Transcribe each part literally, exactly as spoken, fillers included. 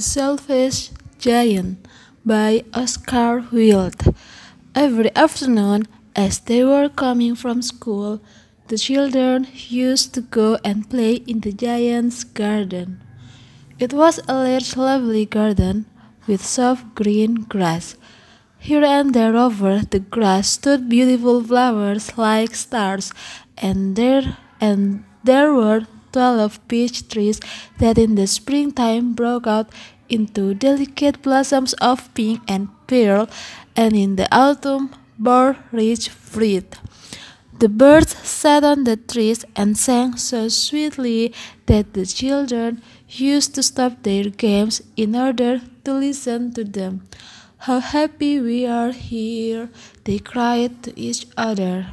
The Selfish Giant by Oscar Wilde. Every afternoon, as they were coming from school, the children used to go and play in the giant's garden. It was a large, lovely garden with soft green grass. Here and there over the grass stood beautiful flowers like stars, and there and there were twelve peach trees that in the springtime broke out into delicate blossoms of pink and pearl, and in the autumn bore rich fruit. The birds sat on the trees and sang so sweetly that the children used to stop their games in order to listen to them. How happy we are here, they cried to each other.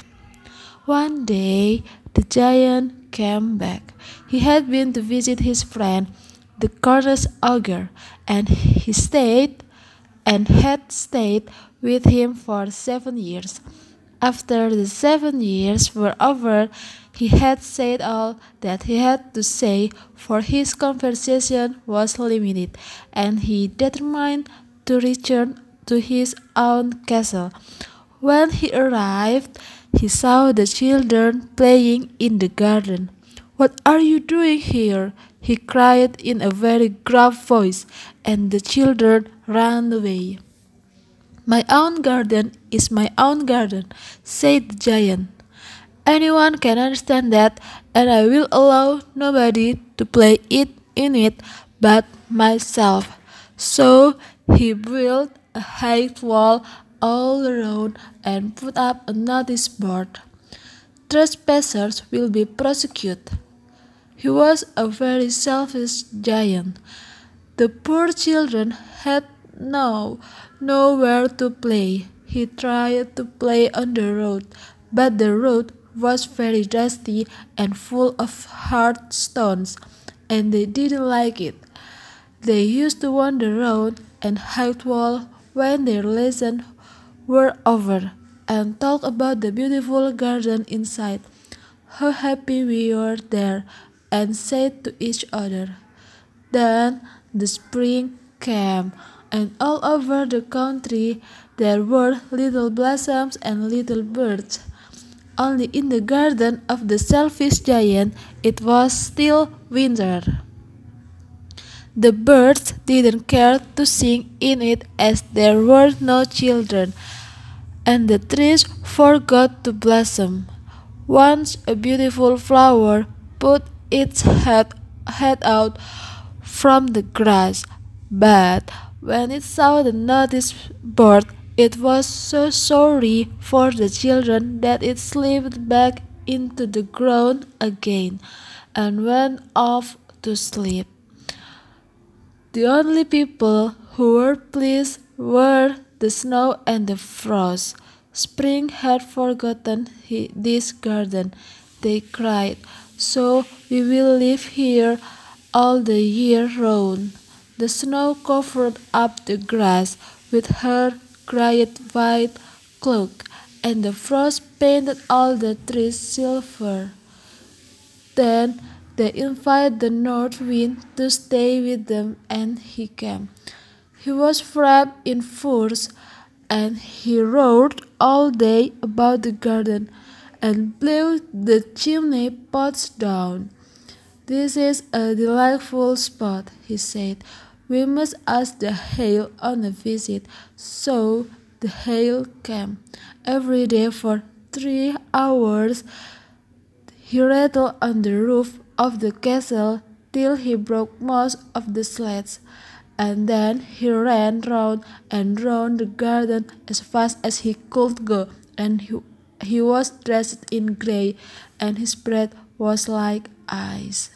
One day, the giant came back. He had been to visit his friend, the Cornus ogre, and he stayed and had stayed with him for seven years. After the seven years were over, he had said all that he had to say, for his conversation was limited, and he determined to return to his own castle. When he arrived, he saw the children playing in the garden. "What are you doing here?" he cried in a very gruff voice, and the children ran away. "My own garden is my own garden," said the giant. "Anyone can understand that, and I will allow nobody to play it in it but myself." So he built a high wall all around and put up a notice board. "Trespassers will be prosecuted." He was a very selfish giant. The poor children had no nowhere to play. He tried to play on the road, but the road was very dusty and full of hard stones, and they didn't like it. They used to wander around and hide wall when their lessons were over, and talk about the beautiful garden inside. How happy we were there, and said to each other. Then the spring came, and all over the country there were little blossoms and little birds. Only in the garden of the selfish giant it was still winter. The birds didn't care to sing in it as there were no children, and the trees forgot to blossom. Once a beautiful flower put its head, head out from the grass, but when it saw the notice board, it was so sorry for the children that it slipped back into the ground again and went off to sleep. The only people who were pleased were the snow and the frost. Spring had forgotten he, this garden, they cried, so we will live here all the year round. The snow covered up the grass with her great white cloak, and the frost painted all the trees silver. Then they invited the north wind to stay with them, and he came. He was wrapped in furs, and he roared all day about the garden and blew the chimney pots down. "This is a delightful spot," he said. "We must ask the hail on a visit." So the hail came. Every day for three hours he rattled on the roof of the castle till he broke most of the slats, and then he ran round and round the garden as fast as he could go, and he, he was dressed in grey, and his breath was like ice.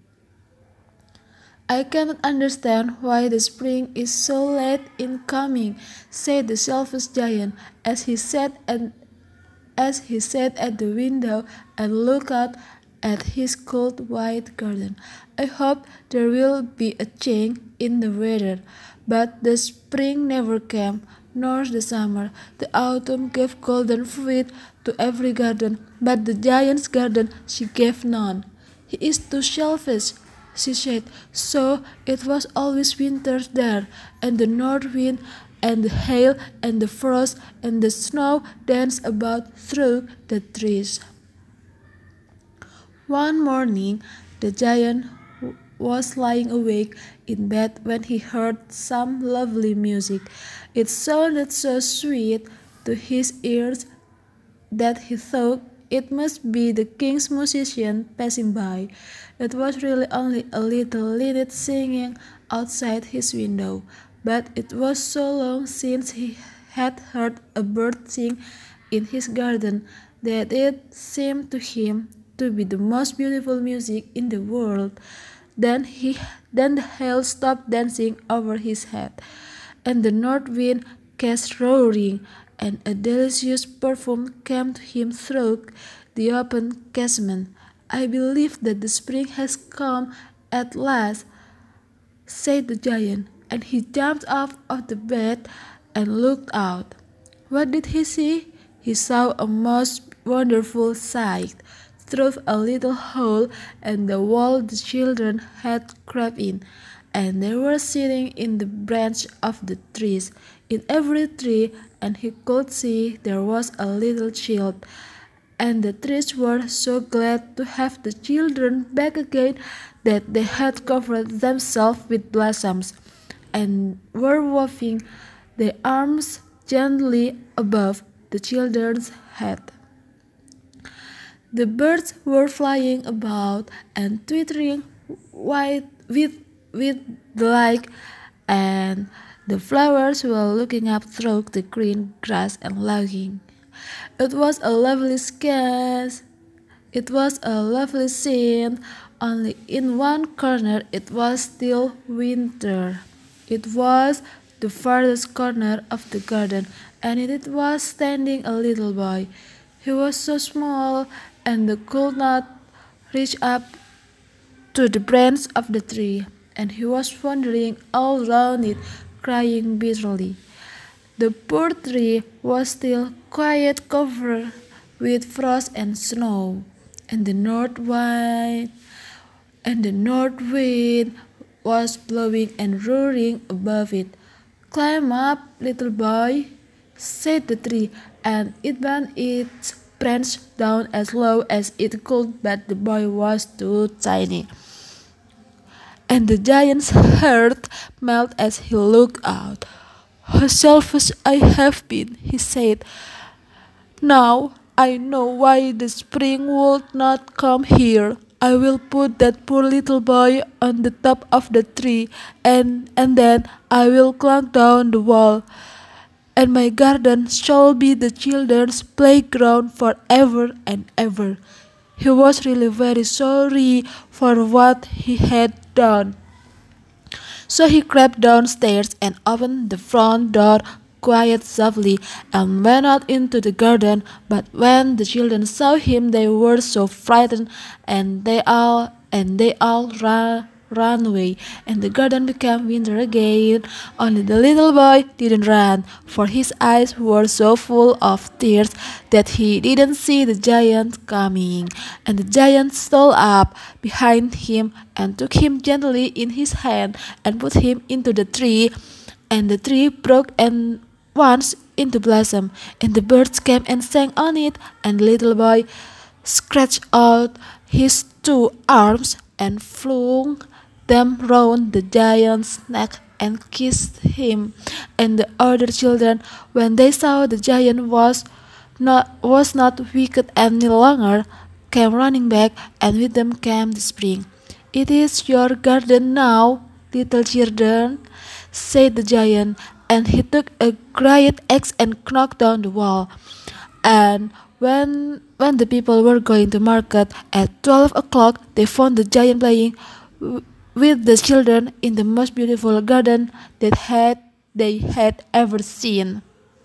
"I cannot understand why the spring is so late in coming," said the selfish giant as he sat and as he sat at the window and looked out at his cold white garden. "I hope there will be a change in the weather." But the spring never came, nor the summer. The autumn gave golden fruit to every garden, but the giant's garden she gave none. "He is too selfish," she said. So it was always winter there, and the north wind and the hail and the frost and the snow danced about through the trees. One morning, the giant was lying awake in bed when he heard some lovely music. It sounded so sweet to his ears that he thought it must be the king's musician passing by. It was really only a little linnet singing outside his window, but it was so long since he had heard a bird sing in his garden that it seemed to him to be the most beautiful music in the world. Then he then the hail stopped dancing over his head, and the north wind ceased roaring, and a delicious perfume came to him through the open casement. I believe that the spring has come at last, said the giant, and he jumped out of the bed and looked out. What did he see? He saw a most wonderful sight. Through a little hole in the wall the children had crept in, and they were sitting in the branch of the trees. In every tree, and he could see there was a little child, and the trees were so glad to have the children back again that they had covered themselves with blossoms, and were waving their arms gently above the children's head. The birds were flying about and twittering wide with with delight, and the flowers were looking up through the green grass and laughing. It was a lovely sketch. It was a lovely scene. Only in one corner it was still winter. It was the farthest corner of the garden, and in it was standing a little boy. He was so small and could not reach up to the branch of the tree, and he was wandering all round it, crying bitterly. The poor tree was still quite covered with frost and snow, and the north wind and the north wind was blowing and roaring above it. Climb up, little boy, said the tree, and it bent its branch down as low as it could, but the boy was too tiny. And the giant's heart melted as he looked out. How selfish I have been, he said. Now I know why the spring would not come here. I will put that poor little boy on the top of the tree, and, and then I will climb down the wall, and my garden shall be the children's playground forever and ever. He was really very sorry for what he had done. So he crept downstairs and opened the front door quite softly and went out into the garden. But when the children saw him, they were so frightened, and they all and they all ran ran away, and the garden became winter again. Only the little boy didn't run, for his eyes were so full of tears that he didn't see the giant coming. And the giant stole up behind him and took him gently in his hand and put him into the tree, and the tree broke and once into blossom, and the birds came and sang on it, and the little boy stretched out his two arms and flung them round the giant's neck and kissed him. And the other children, when they saw the giant was not was not wicked any longer, came running back, and with them came the spring. It is your garden now, little children, said the giant, and he took a great axe and knocked down the wall. And when when the people were going to market at twelve o'clock, they found the giant playing with the children in the most beautiful garden that had they had ever seen.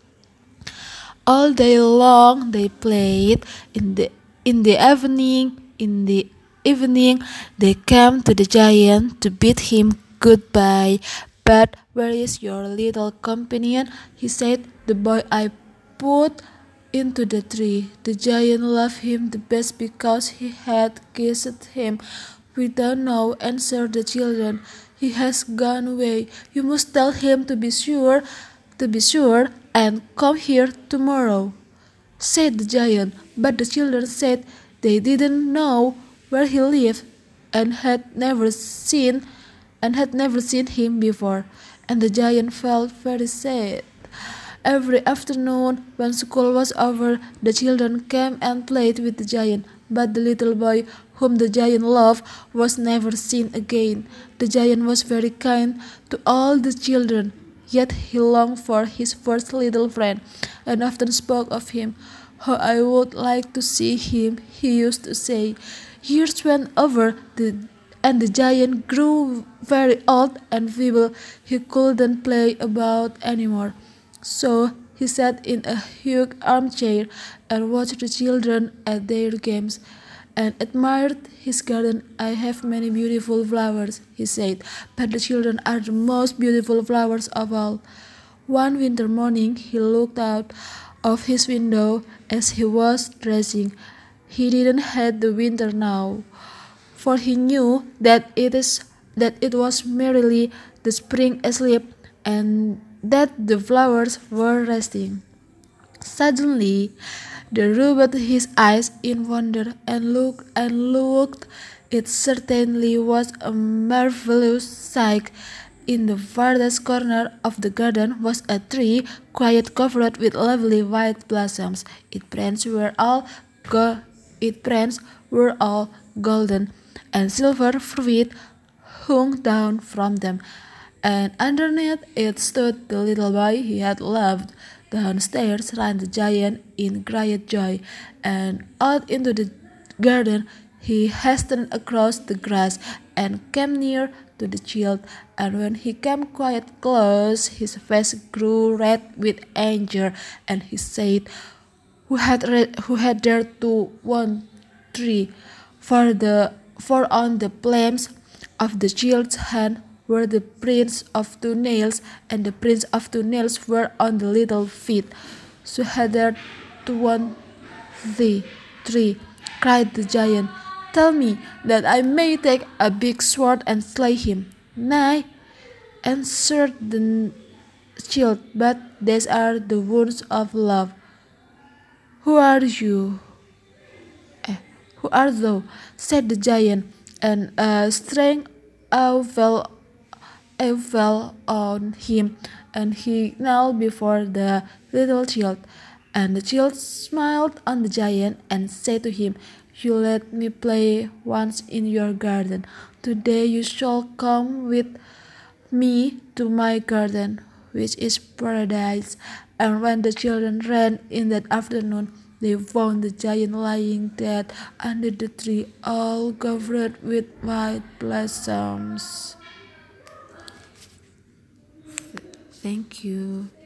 All day long they played. In the in the evening, in the evening they came to the giant to bid him goodbye. But where is your little companion? He said. The boy I put into the tree. The giant loved him the best because he had kissed him "We don't know," answered the children. "He has gone away. You must tell him to be sure, to be sure, and come here tomorrow," said the giant. But the children said they didn't know where he lived, and had never seen and had never seen him before, and the giant felt very sad. Every afternoon, when school was over, the children came and played with the giant, but the little boy whom the giant loved was never seen again. The giant was very kind to all the children, yet he longed for his first little friend, and often spoke of him. "How I would like to see him," he used to say. Years went over, the, and the giant grew very old and feeble. He couldn't play about anymore. So he sat in a huge armchair and watched the children at their games, and admired his garden. "I have many beautiful flowers," he said, "but the children are the most beautiful flowers of all." One winter morning he looked out of his window as he was dressing. He didn't hate the winter now, for he knew that it is that it was merely the spring asleep, and that the flowers were resting. Suddenly they rubbed his eyes in wonder and looked and looked. It certainly was a marvelous sight. In the farthest corner of the garden was a tree quite covered with lovely white blossoms. Its branches were all go- its branches were all golden, and silver fruit hung down from them, and underneath it stood the little boy he had loved. Downstairs ran the giant in great joy, and out into the garden he hastened across the grass and came near to the child. And when he came quite close, his face grew red with anger, and he said, "Who had re- who had dared to one tree?" For the for on the palms of the child's hand were the prints of two nails, and the prints of two nails were on the little feet. "So had dared to one the tree," cried the giant. "Tell me, that I may take a big sword and slay him." "Nay," answered the child, "but these are the wounds of love." "Who are you? Eh, who art thou?" said the giant, and a strange awe fell, awe fell on him, and he knelt before the little child. And the child smiled on the giant and said to him, "You let me play once in your garden. Today you shall come with me to my garden, which is paradise." And when the children ran in that afternoon, they found the giant lying dead under the tree, all covered with white blossoms. Thank you.